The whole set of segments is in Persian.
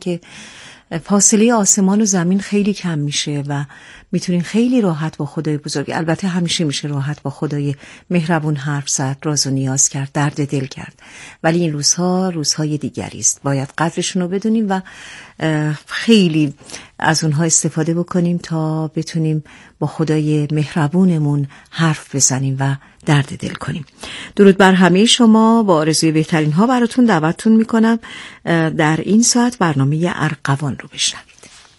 که فاصله آسمان و زمین خیلی کم میشه و میتونین خیلی راحت با خدای بزرگ، البته همیشه میشه راحت با خدای مهربون حرف زد، راز و نیاز کرد، درد دل کرد، ولی این روزها روزهای دیگری است. باید قدرشون رو بدونیم و خیلی از اونها استفاده بکنیم تا بتونیم با خدای مهربونمون حرف بزنیم و درد دل کنیم. درود بر همه شما. با آرزوی بهترین ها براتون دعوتتون میکنم در این ساعت برنامه ارغوان رو بشنوید.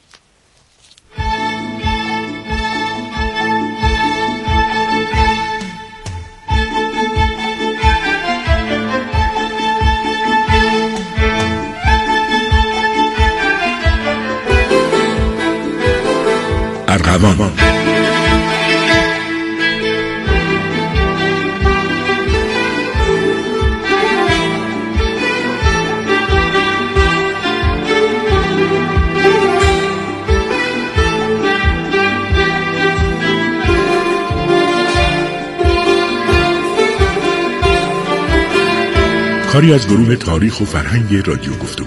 ارغوان. کاری از گروه تاریخ و فرهنگ رادیو گفتگو.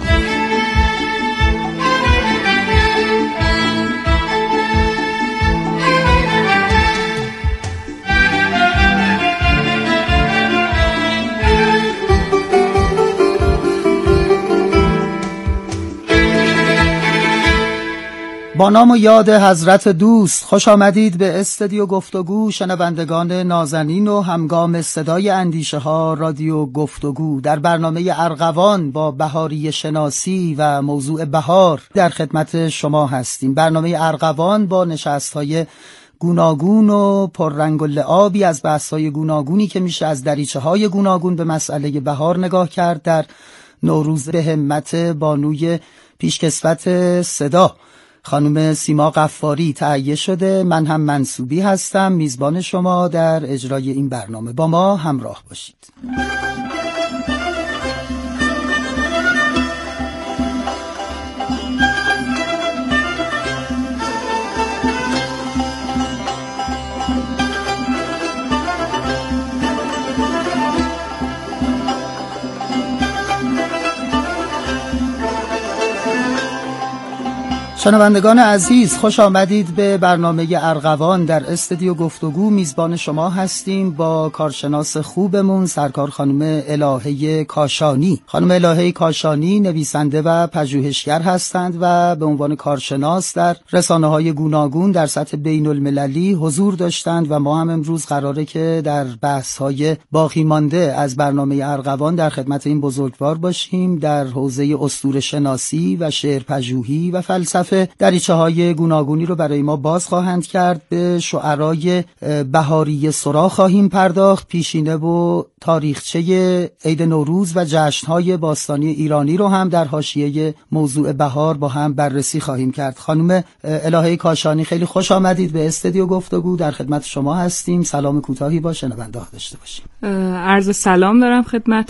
با نام و یاد حضرت دوست، خوش آمدید به استودیو گفتگو شنوندگان نازنین و همگام صدای اندیشه ها رادیو گفتگو. در برنامه ارغوان با بهاری شناسی و موضوع بهار در خدمت شما هستیم. برنامه ارغوان با نشست‌های گوناگون و پررنگ و لعابی از بحث‌های گوناگونی که میشه از دریچه‌های گوناگون به مسئله بهار نگاه کرد. در نوروز به همت بانوی پیشکسوت صدا خانم سیما غفاری تهیه شده. من هم منصوبی هستم، میزبان شما در اجرای این برنامه. با ما همراه باشید. شنوندگان عزیز، خوش آمدید به برنامه ارغوان. در استودیو گفتگو میزبان شما هستیم با کارشناس خوبمون سرکار خانم الهه کاشانی. خانم الهه کاشانی نویسنده و پژوهشگر هستند و به عنوان کارشناس در رسانه‌های گوناگون در سطح بین المللی حضور داشتند و ما هم امروز قراره که در بحث‌های باقی مانده از برنامه ارغوان در خدمت این بزرگوار باشیم. در حوزه اسطوره شناسی و شعر پژوهی و فلسفه دریچه‌های گوناگونی رو برای ما باز خواهند کرد. به شعرای بهاری سرا خواهیم پرداخت. پیشینه و تاریخچه عید نوروز و جشن‌های باستانی ایرانی رو هم در حاشیه موضوع بهار با هم بررسی خواهیم کرد. خانم الهه کاشانی، خیلی خوش آمدید به استودیو گفتگو. در خدمت شما هستیم. سلام کوتاهی با شنونده ها داشته باشیم. عرض سلام دارم خدمت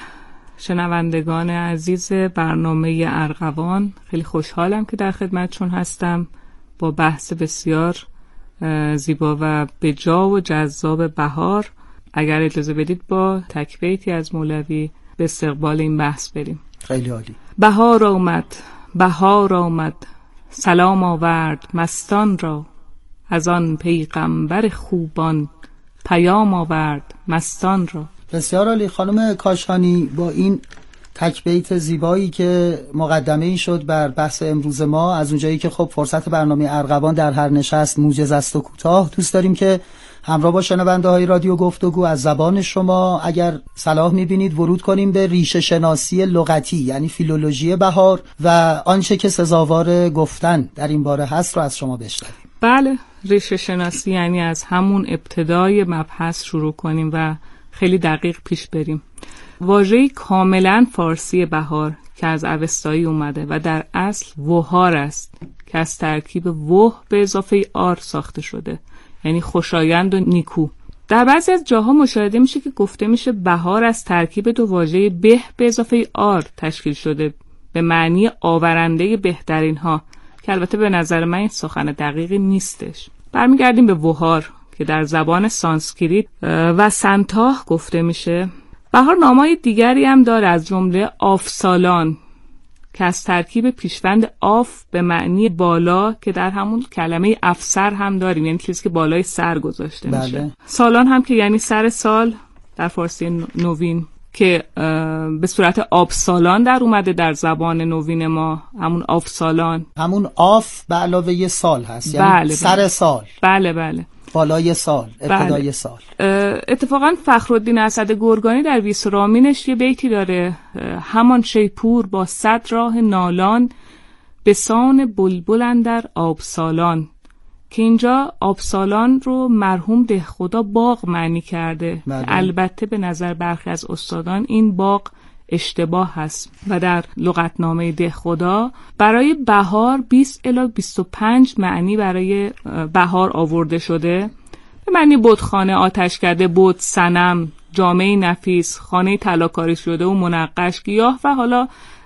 شنوندگان عزیز برنامه ارغوان. خیلی خوشحالم که در خدمتشون هستم با بحث بسیار زیبا و بجا و جذاب بهار. اگر اجازه بدید با تک بیتی از مولوی به استقبال این بحث بریم. خیلی عالی. بهار آمد، بهار آمد، سلام آورد مستان را، از آن پیغمبر خوبان پیام آورد مستان را. بسیار عالی. خانم کاشانی، با این تک بیت زیبایی که مقدمه ای شد بر بحث امروز ما، از اونجایی که خب فرصت برنامه ارغوان در هر نشست موجز است و کوتاه، دوست داریم که همراه با شنونده های رادیو گفتگو از زبان شما اگر صلاح میبینید ورود کنیم به ریشه شناسی لغتی، یعنی فیلولوژی بهار و آنچه که سزاوار گفتن در این باره هست رو از شما بشنویم. بله، ریشه شناسی یعنی از همون ابتدای مبحث شروع کنیم و خیلی دقیق پیش بریم. واژه‌ای کاملا فارسی بهار که از اوستایی اومده و در اصل وهار است که از ترکیب وه به اضافه آر ساخته شده، یعنی خوشایند و نیکو. در بعضی از جاها مشاهده میشه که گفته میشه بهار از ترکیب دو واژه به اضافه آر تشکیل شده به معنی آورنده بهترین ها، که البته به نظر من این سخن دقیقی نیستش. برمیگردیم به وهار که در زبان سانسکریت و سنتاه گفته میشه. بهار نامای دیگری هم داره، از جمله آفسالان که از ترکیب پیشوند آف به معنی بالا که در همون کلمه افسر هم داریم، یعنی چیزی که بالای سر گذاشته میشه. سالان هم که یعنی سر سال در فارسی نوین، که به صورت آبسالان در اومده در زبان نوین ما، همون آفسالان، همون آف به علاوه سال هست، یعنی بله سر سال. بله بالای سال، ابتدای سال. اتفاقا فخرالدین اسد گرگانی در ویسرامینش یه بیتی داره: همان شیپور با 100 راه نالان، به سان بلبل اندر آبسالان. که اینجا آبسالان رو مرحوم دهخدا باغ معنی کرده. البته به نظر برخی از استادان این باغ اشتباه هست و در لغتنامه دهخدا برای بهار 20 الی 25 معنی برای بهار آورده شده. به معنی بتخانه، آتشکده، بت، صنم، جامعه نفیس، خانه طلاکاری شده و منقش، گیاه و حالا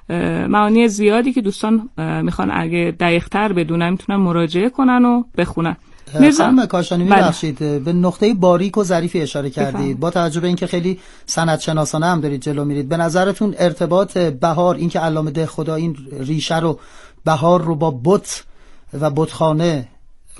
معانی زیادی که دوستان میخوان اگه دقیق‌تر بدونن میتونن مراجعه کنن و بخونن. خانم کاشانی میبخشید، به نقطه باریک و ظریفی اشاره کردید. با توجه به اینکه خیلی سندشناسانه هم دارید جلو میرید، به نظرتون ارتباط بهار، این که علامه دهخدا این ریشه رو بهار رو با بت و بتخانه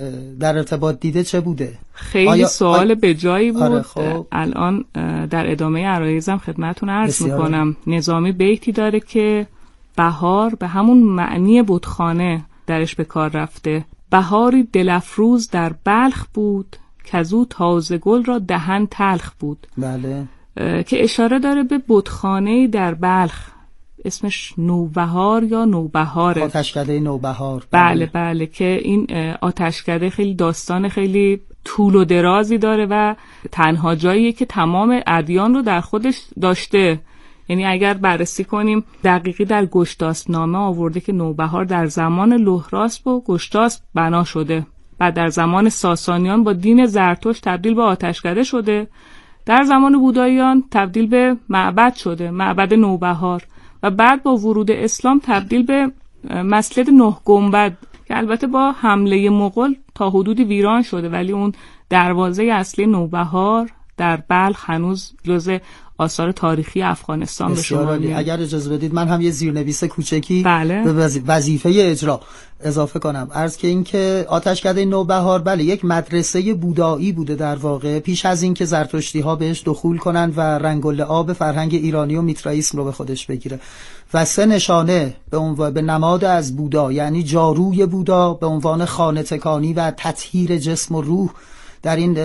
در ارتباط دیده چه بوده؟ خیلی سوال به جایی بود. آره خب. الان در ادامه عرایزم خدمتتون عرض میکنم. نظامی بیتی داره که بهار به همون معنی بتخانه درش به کار رفته. بهاری دلفروز در بلخ بود، کزو تازه گل را دهن تلخ بود. بله. که اشاره داره به بتخانه در بلخ، اسمش نوبهار یا نوبهاره، آتشکده نوبهار. بله که این آتشکده خیلی داستان خیلی طول و درازی داره و تنها جاییه که تمام ادیان رو در خودش داشته. یعنی اگر بررسی کنیم دقیقی در گشتاسپ نامه آورده که نوبهار در زمان لهراسپ و گشتاسپ بنا شده، بعد در زمان ساسانیان با دین زرتشت تبدیل به آتشکده شده، در زمان بوداییان تبدیل به معبد شده، معبد نوبهار، و بعد با ورود اسلام تبدیل به مسجد 9 گنبد که البته با حمله مغول تا حدودی ویران شده، ولی اون دروازه اصلی نوبهار در بلخ هنوز جزء آثار تاریخی افغانستان به شما میاد. اگر اجازه بدید من هم یه زیرنویس کوچکی بله. به وظیفه اجرا اضافه کنم. عرض که این که آتشکده نوبهار بله یک مدرسه بودایی بوده در واقع، پیش از این که زرتشتی ها بهش دخول کنند و رنگ و لعاب فرهنگ ایرانی و میترائیسم رو به خودش بگیره، و 3 نشانه به نماد از بودا، یعنی جاروی بودا به عنوان خانه تکانی و تطهیر جسم و روح در این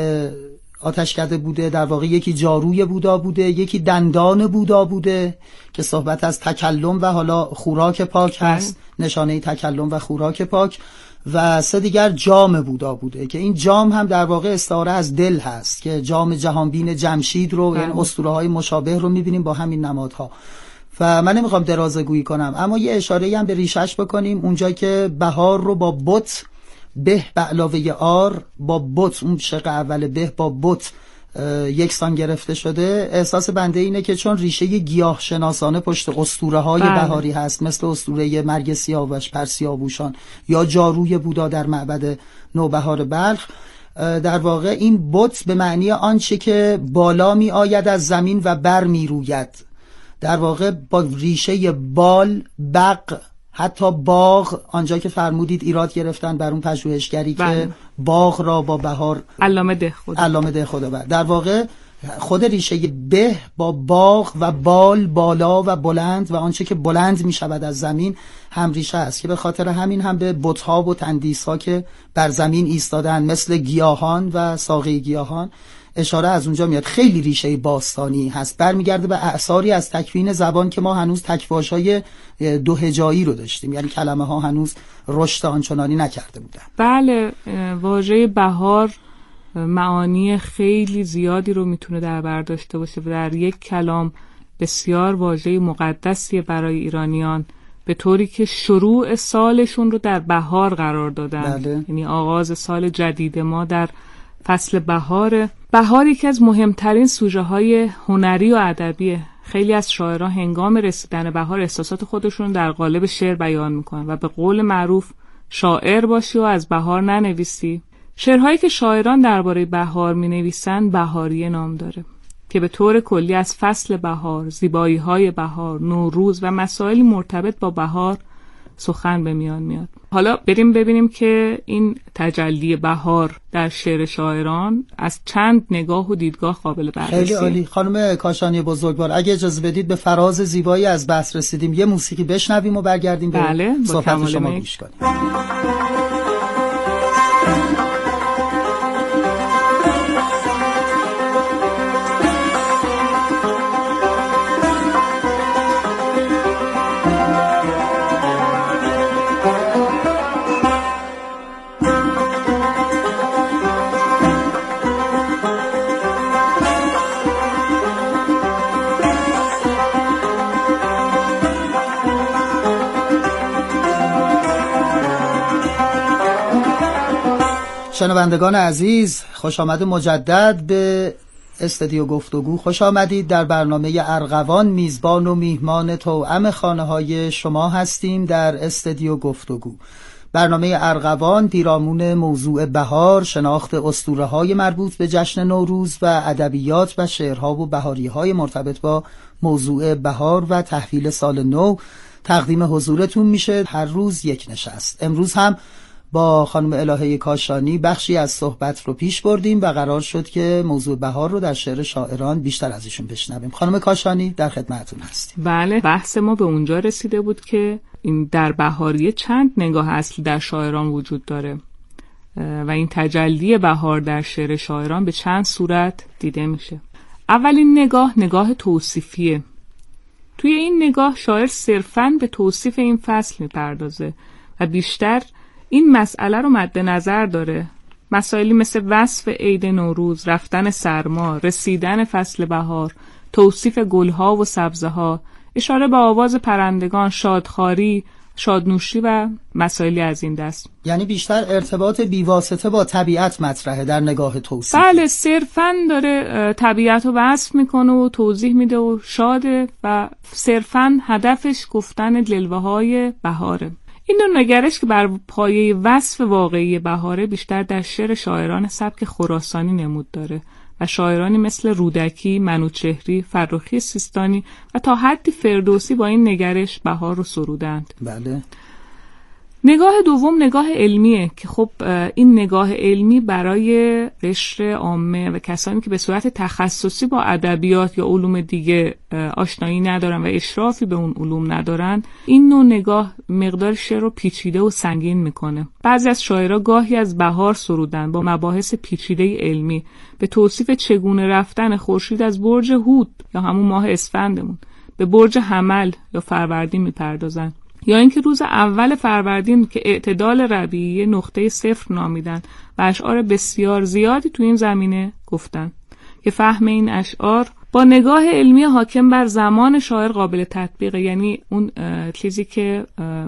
آتشکده بوده. در واقع یکی جاروی بودا بوده، یکی دندان بودا بوده که صحبت از تکلم و حالا خوراک پاک هست، نشانه تکلم و خوراک پاک، و 3 دیگر جام بودا بوده که این جام هم در واقع استعاره از دل هست که جام جهانبین جمشید رو، یعنی اسطوره‌های مشابه رو می‌بینیم با همین نمادها. و من نمیخوام درازگویی کنم، اما یه اشاره‌ای هم به ریشش بکنیم. اونجا که بهار رو با بت به علاوه آر با بت، اون شق اول به با بت یکسان گرفته شده، احساس بنده اینه که چون ریشه گیاه شناسانه پشت اسطوره‌های بهاری هست، مثل اسطوره مرگ سیاوش، پرسیاووشان یا جاروی بودا در معبد نوبهار بلخ، در واقع این بت به معنی آنچه که بالا می آید از زمین و بر می روید، در واقع با ریشه بال، بق، حتی باغ، آنجا که فرمودید ایراد گرفتن بر اون پژوهشگری که باغ را با بهار، علامه دهخدا در واقع خود ریشه به با باغ و بال، بالا و بلند و آنچه که بلند می شود از زمین هم ریشه است، که به خاطر همین هم به بت‌ها و تندیس‌ها که بر زمین ایستادن مثل گیاهان و ساقه گیاهان اشاره از اونجا میاد. خیلی ریشه باستانی هست، برمیگرده به اعصاری از تکوین زبان که ما هنوز تک‌واژهای 2 هجایی رو داشتیم، یعنی کلمه ها هنوز رشد آنچنانی نکرده بودن. بله، واژه بهار معانی خیلی زیادی رو میتونه در بر داشته باشه و در یک کلام بسیار واژه مقدسیه برای ایرانیان، به طوری که شروع سالشون رو در بهار قرار دادن. یعنی آغاز سال جدید ما در فصل بهاره. بهار یکی از مهمترین سوژه های هنری و ادبیه. خیلی از شاعران هنگام رسیدن بهار احساسات خودشون در قالب شعر بیان میکنن و به قول معروف شاعر باشی و از بهار ننویسی. شعرهایی که شاعران درباره بهار مینویسن بهاریه نام داره. که به طور کلی از فصل بهار، زیبایی‌های بهار، نوروز و مسائل مرتبط با بهار سخن به میان میاد. حالا بریم ببینیم که این تجلی بهار در شعر شاعران از چند نگاه و دیدگاه قابل بررسی. خیلی عالی. خانم کاشانی بزرگوار، اگه اجازه بدید به فراز زیبایی از بحث رسیدیم، یه موسیقی بشنویم و برگردیم به صحبت شما گوش کنیم. شنوندگان عزیز، خوش آمد مجدد به استودیو گفتگو. خوش آمدید. در برنامه ارغوان میزبان و میهمان توأم خانه‌های شما هستیم در استودیو گفتگو. برنامه ارغوان پیرامون موضوع بهار، شناخت اسطوره‌های مربوط به جشن نوروز و ادبیات و شعرها و بهاری‌های مرتبط با موضوع بهار و تحویل سال نو تقدیم حضورتون میشه. هر روز یک نشست. امروز هم با خانم الهه کاشانی بخشی از صحبت رو پیش بردیم و قرار شد که موضوع بهار رو در شعر شاعران بیشتر از ایشون بشنویم. خانم کاشانی در خدمتتون هستیم. بله، بحث ما به اونجا رسیده بود که این در بهاریه چند نگاه اصلی در شاعران وجود داره و این تجلی بهار در شعر شاعران به چند صورت دیده میشه. اولین نگاه توصیفیه. توی این نگاه شاعر صرفاً به توصیف این فصل میپردازه و بیشتر این مسئله رو مد نظر داره. مسائلی مثل وصف عید نوروز، رفتن سرما، رسیدن فصل بهار، توصیف گلها و سبزها، اشاره به آواز پرندگان، شادخواری، شادنوشی و مسائلی از این دست. یعنی بیشتر ارتباط بیواسطه با طبیعت مطرحه در نگاه توصیفی. بله، صرفاً داره طبیعت رو وصف میکنه و توضیح میده و شاده و صرفاً هدفش گفتن جلوه‌های بهاره. این نوع نگرش که بر پایه وصف واقعی بهاره بیشتر در شعر شاعران سبک خراسانی نمود داره و شاعرانی مثل رودکی، منوچهری، فرخی سیستانی و تا حدی فردوسی با این نگرش بهار رو سرودند. بله. نگاه دوم نگاه علمیه که خب این نگاه علمی برای قشر عامه و کسانی که به صورت تخصصی با ادبیات یا علوم دیگه آشنایی ندارن و اشرافی به اون علوم ندارن، این نوع نگاه مقدار شعر رو پیچیده و سنگین میکنه. بعضی از شاعرها گاهی از بهار سرودن با مباحث پیچیده علمی به توصیف چگونه رفتن خورشید از برج هود یا همون ماه اسفندمون به برج حمل یا فروردین میپردازن، یا اینکه روز اول فروردین که اعتدال ربیعی نقطه صفر نامیدن و اشعار بسیار زیادی تو این زمینه گفتن که فهم این اشعار با نگاه علمی حاکم بر زمان شاعر قابل تطبیقه. یعنی اون چیزی که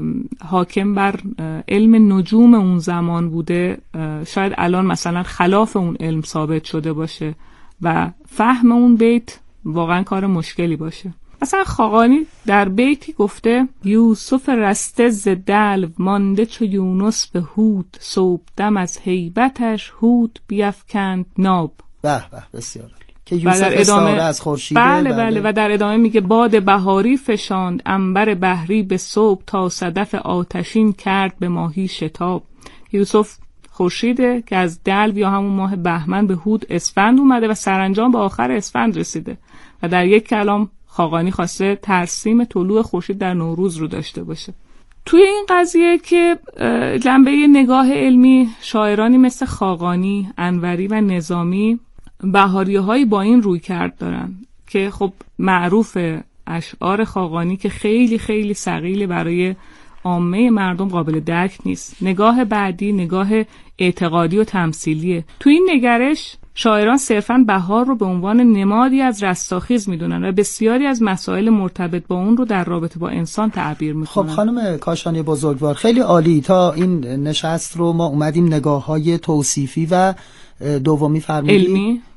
حاکم بر علم نجوم اون زمان بوده شاید الان مثلا خلاف اون علم ثابت شده باشه و فهم اون بیت واقعا کار مشکلی باشه. مثلا خاقانی در بیتی گفته یوسف رسته ز دلو مانده چو یونس به هود، صبح دم از هیبتش هود بیفکند ناب. به به، بسیار که یوسف استعاره از خورشید. بله و در ادامه میگه باد بهاری فشاند عنبر بحری به صبح، تا صدف آتشین کرد به ماهی شتاب. یوسف خورشیده که از دلو یا همون ماه بهمن به هود اسفند اومده و سرانجام به آخر اسفند رسیده و در یک کلام خاقانی خواسته ترسیم طلوع خورشید در نوروز رو داشته باشه. توی این قضیه که جنبه نگاه علمی، شاعرانی مثل خاقانی، انوری و نظامی بهاریه‌هایی با این روی کرد دارن که خب معروف اشعار خاقانی که خیلی خیلی ثقیل برای عامه مردم قابل درک نیست. نگاه بعدی نگاه اعتقادی و تمثیلیه. توی این نگرش شاعران صرفاً بهار رو به عنوان نمادی از رستاخیز میدونن و بسیاری از مسائل مرتبط با اون رو در رابطه با انسان تعبیر میکنن. خب خانم کاشانی بزرگوار، خیلی عالی. تا این نشست رو ما اومدیم نگاه‌های توصیفی و دومی فرمودید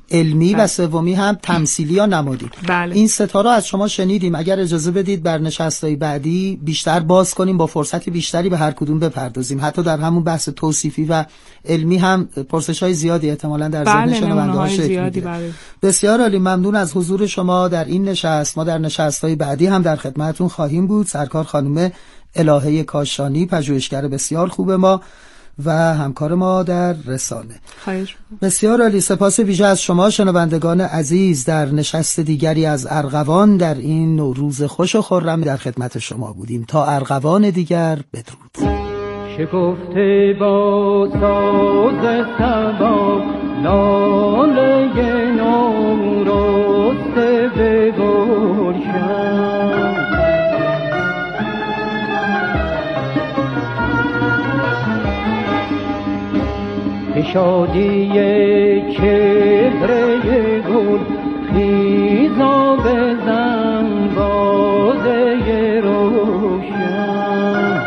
علمی و سومی هم تمثیلی یا نمادین. بله. این سه تا رو از شما شنیدیم. اگر اجازه بدید بر نشست‌های بعدی بیشتر باز کنیم، با فرصت بیشتری به هر کدوم بپردازیم. حتی در همون بحث توصیفی و علمی هم پرسش‌های زیادی احتمالاً در ذهن شنونده‌ها شکل می‌گیره. بسیار عالی، ممنون از حضور شما در این نشست. ما در نشست‌های بعدی هم در خدمتتون خواهیم بود. سرکار خانم الهه کاشانی، پژوهشگر بسیار خوب ما و همکار ما در رسانه. خیر. بسیار عالی، سپاس ویژه از شما شنوندگان عزیز. در نشست دیگری از ارغوان در این نوروز خوش و خرم در خدمت شما بودیم. تا ارغوان دیگر، بدرود. شکفته با ساز صبا لاله نورسته به گلشن، شادی چهره گل خیزا بزن بازه روشن،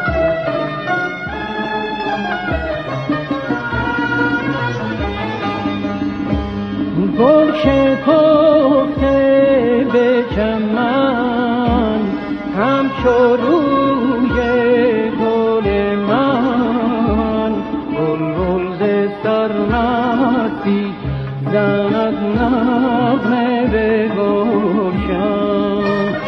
گل شکفته به چمن همچو روی گل من، بلبل ز سرمستی زند نغمه به گلشن،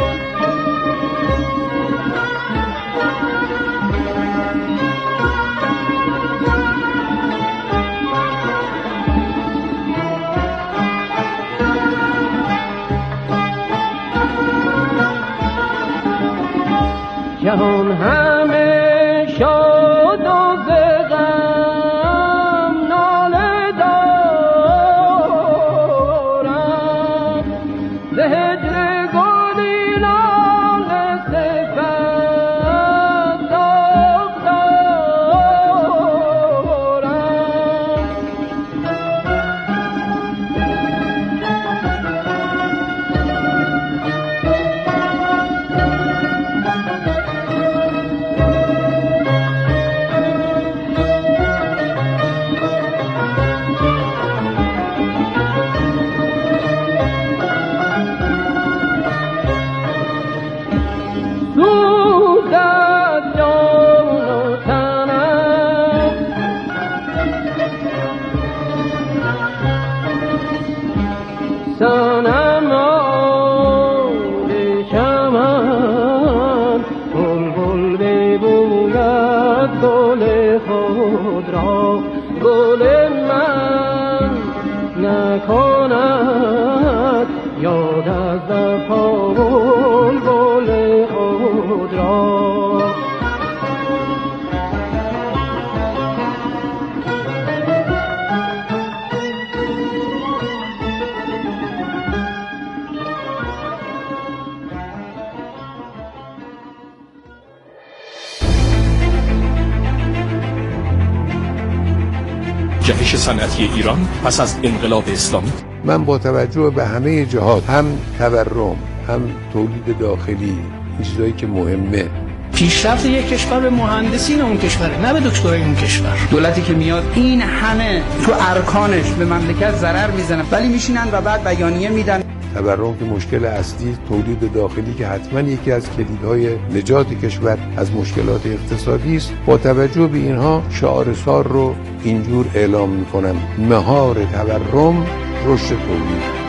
جهان همه شاد و ز غم ناله دارم، ز هجر گلی لاله سپند داغ دارم، گل من نکند یاد از وفا بلبل خود را. جهش صنعتی ایران پس از انقلاب اسلامی، من با توجه به همه جهات، هم تورم، هم تولید داخلی، این چیزایی که مهمه، پیشرفت یک کشور به مهندسین اون کشوره، نه به دکترای اون کشور. دولتی که میاد این همه تو ارکانش به مملکت ضرر میزنه ولی میشینن و بعد بیانیه میدن. تورم که مشکل اصلی، تولید داخلی که حتما یکی از کلیدهای نجات کشور از مشکلات اقتصادی است. با توجه به اینها شعار سال رو اینجور اعلام میکنم: مهار تورم، رشد تولید.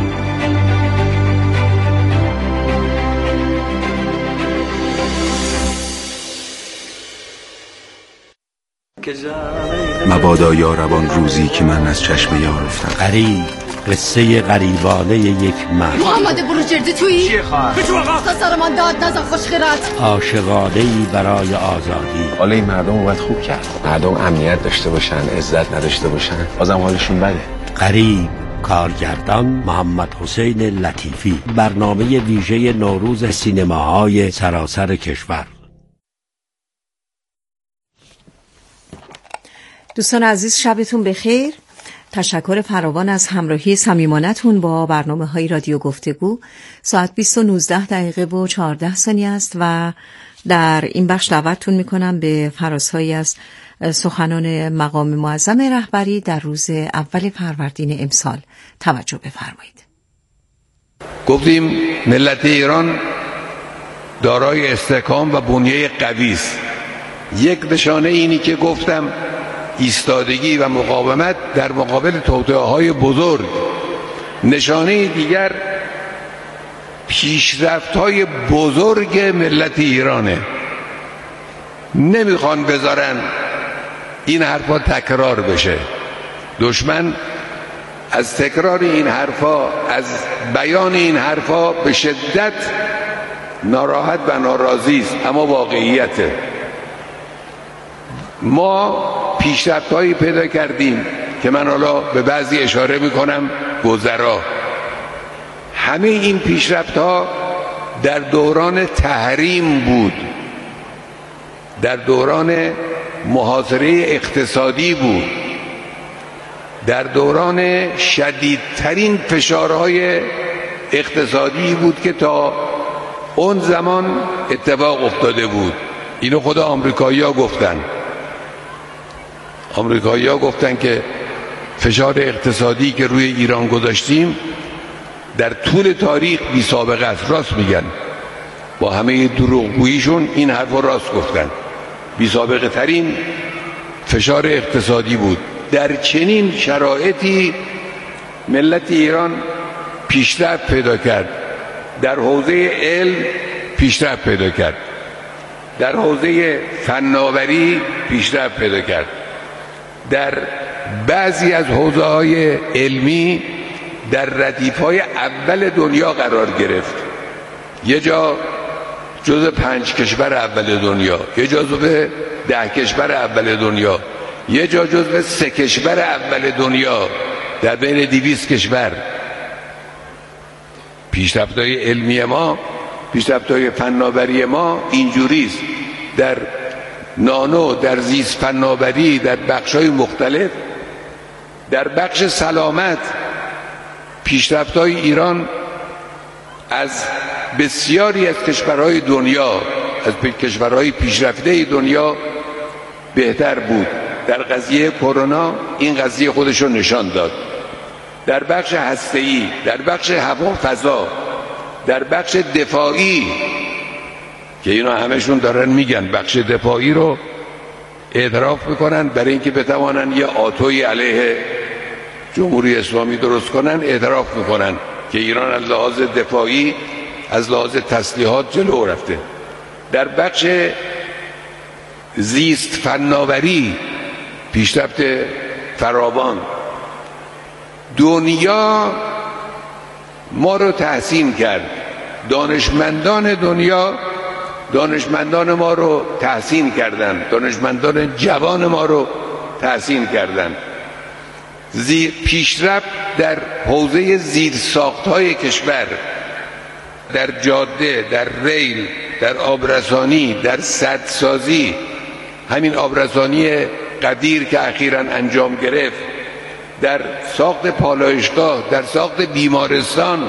مبادا یاربان روزی که من از چشم یار افتم. غریب، قصه غریبانه یک مرد. محمد بروجردی تویی؟ چیه خواهر؟ بچو آقا تا سر من داد نزن خوشخیرت. عاشقانه‌ای برای آزادی. حالا این مردم رو باید خوب کرد. مردم امنیت داشته باشن، عزت نداشته باشن، بازم حالشون بده. غریب، کارگردان محمد حسین لطیفی. برنامه ویژه نوروز سینماهای سراسر کشور. دوستان عزیز، شبتون بخیر. تشکر فراوان از همراهی صمیمانه‌تون با برنامه‌های رادیو گفتگو. ساعت 20:19 و 14 است و در این بخش دعوتتون میکنم به فرازهایی از سخنان مقام معظم رهبری در روز اول فروردین امسال توجه بفرمایید. گفتیم ملت ایران دارای استحکام و بنیه قوی است. یک نشانه اینی که گفتم ایستادگی و مقاومت در مقابل توطئه‌های بزرگ. نشانه دیگر پیشرفت‌های بزرگ ملت ایرانه. نمیخوان بذارن این حرفا تکرار بشه. دشمن از تکرار این حرفا، از بیان این حرفا به شدت ناراحت و ناراضی است، اما واقعیته. ما پیشرفت‌هایی پیدا کردیم که من حالا به بعضی اشاره میکنم گذرا. همه این پیشرفت‌ها در دوران تحریم بود، در دوران محاصره اقتصادی بود، در دوران شدیدترین فشارهای اقتصادی بود که تا اون زمان اتفاق افتاده بود. اینو خود آمریکایی‌ها گفتن. آمریکایی‌ها گفتن که فشار اقتصادی که روی ایران گذاشتیم در طول تاریخ بی سابقه است. راست میگن، با همه دروغگوییشون این حرف رو راست گفتن. بی سابقه ترین فشار اقتصادی بود. در چنین شرایطی ملت ایران پیشرفت پیدا کرد. در حوزه علم پیشرفت پیدا کرد، در حوزه فناوری پیشرفت پیدا کرد، در بعضی از حوزه‌های علمی در ردیف‌های اول دنیا قرار گرفت. یه جا جزو 5 کشور اول دنیا، یه جا جزو 10 کشور اول دنیا، یه جا جزو 3 کشور اول دنیا در بین 200 کشور. پیشرفت‌های علمی ما، پیشرفت‌های فناوری ما اینجوریست. در نانو، در زیست فناوری، در بخش‌های مختلف، در بخش سلامت پیشرفت‌های ایران از بسیاری از کشورهای دنیا، از کشورهای پیشرفته دنیا بهتر بود. در قضیه کرونا این قضیه خودش رو نشان داد. در بخش هسته‌ای، در بخش هوافضا، در بخش دفاعی که اینا همشون دارن میگن بخش دفاعی رو اعتراف میکنن برای اینکه بتوانن یه آتوی علیه جمهوری اسلامی درست کنن، اعتراف میکنن که ایران از لحاظ دفاعی، از لحاظ تسلیحات جلو رفته. در بخش زیست فناوری پیشرفت فراوان. دنیا ما رو تحسین کرد. دانشمندان دنیا دانشمندان ما رو تحسین کردند، دانشمندان جوان ما رو تحسین کردند. پیشرفت در حوزه زیرساخت‌های کشور، در جاده، در ریل، در آبرسانی، در سدسازی، همین آبرسانی قدیر که اخیراً انجام گرفت، در ساخت پالایشگاه، در ساخت بیمارستان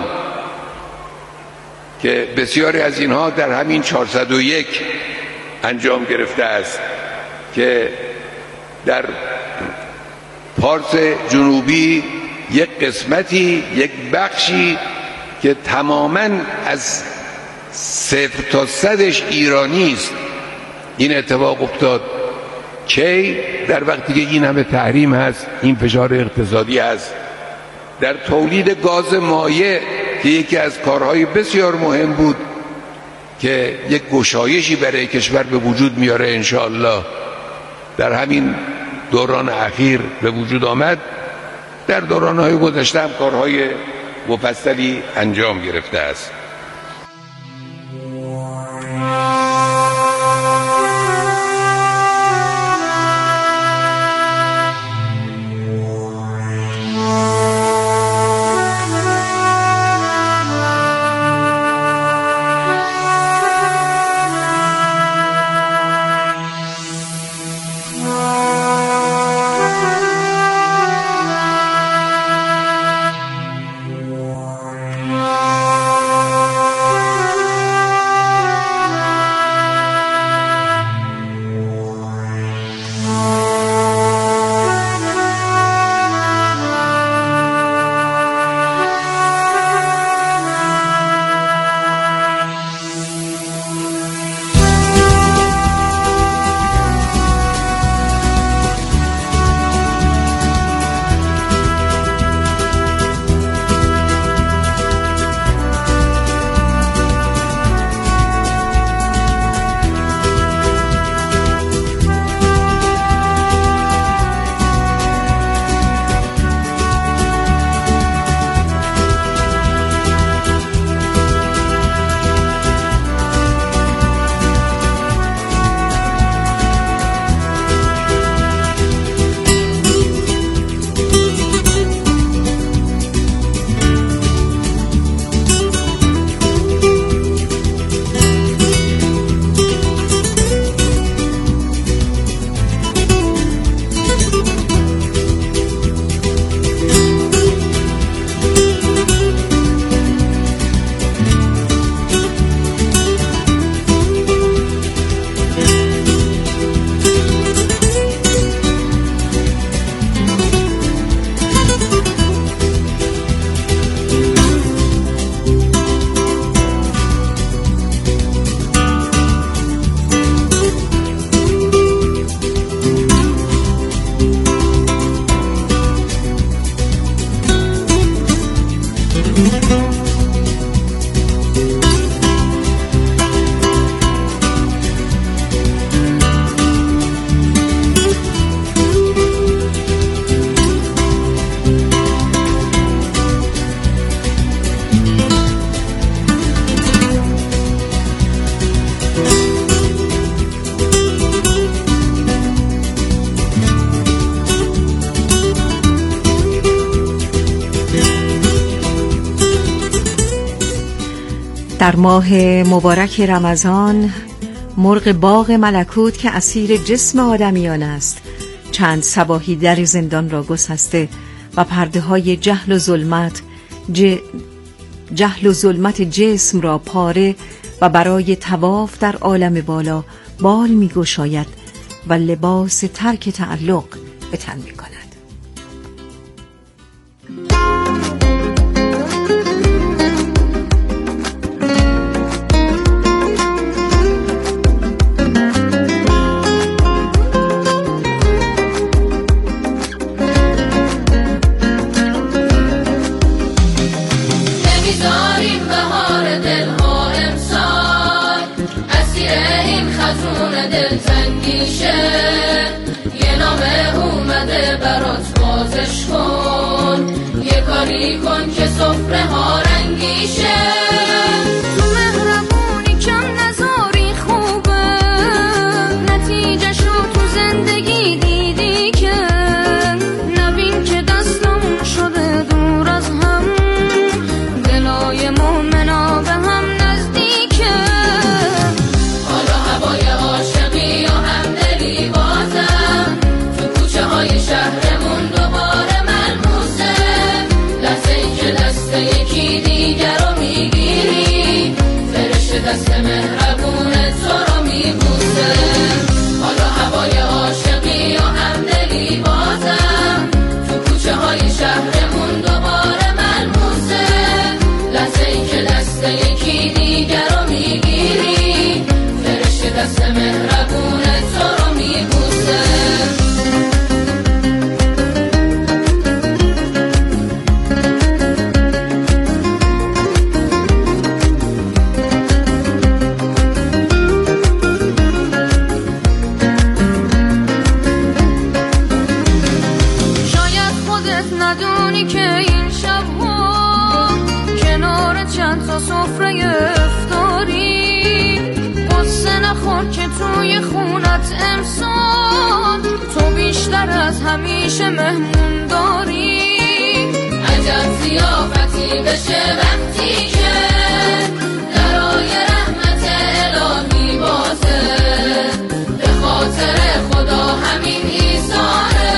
که بسیاری از اینها در همین 401 انجام گرفته است، که در پارس جنوبی یک قسمتی، یک بخشی که تماماً از 0 تا 100 ایرانی است، این اتفاق افتاد. کی؟ در وقتی که این همه تحریم هست، این فشار اقتصادی هست. در تولید گاز مایع که یکی از کارهای بسیار مهم بود که یک گشایشی برای کشور به وجود میاره انشاءالله، در همین دوران اخیر به وجود آمد. در دورانهای گذشته هم کارهای مفصلی انجام گرفته است. در ماه مبارک رمضان مرغ باغ ملکوت که اسیر جسم آدمیان است چند صباحی در زندان را گسسته و پرده های جهل و ظلمت جسم را پاره و برای طواف در عالم بالا بال می گشاید و لباس ترک تعلق به تن می کند. کن که سفره ها رنگیشه تو مهربونی کم نذاری خوبه نتیجه شو تو زندگی دیدی که نبین که دستمون شده دور از هم دلای مومنا به هم نزدیکه حالا هوای عاشقی و همدلی بازم تو کوچه های شهرمون دوباره ملموسه دست یکی دیگر رو میگیری فرشته دست مهربونه تو رو میبوسه حالا هوای عاشقی و همدلی بازم تو کوچه های شهرمون دوباره ملموسه لحظه ای که دست یکی دیگر رو میگیری فرشته دست مهربونه تو رو میبوسه ندونی که این شب‌ها کنار چند تا سفره افطاری قصه نخور که توی خونت امسال تو بیشتر از همیشه مهمون داری عجب ضیافتی بشه وقتی که درای رحمت الهی بازه به خاطر خدا همین ایثاره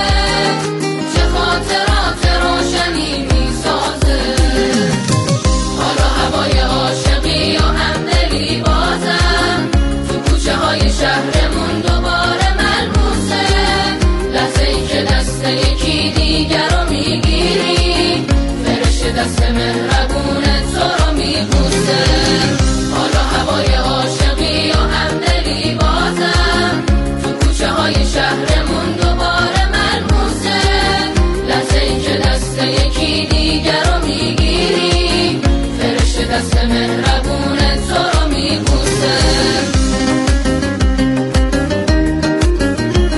خاطرات روشنی میسازه حالا هوای عاشقی و همدلی بازم تو کوچه های شهرمون دوباره ملموسه لحظه ای که دست یکی دیگر رو میگیری فرشته دست مهربونه تو رو میبوسه حالا هوای عاشقی و همدلی بازم تو کوچه های شهرمون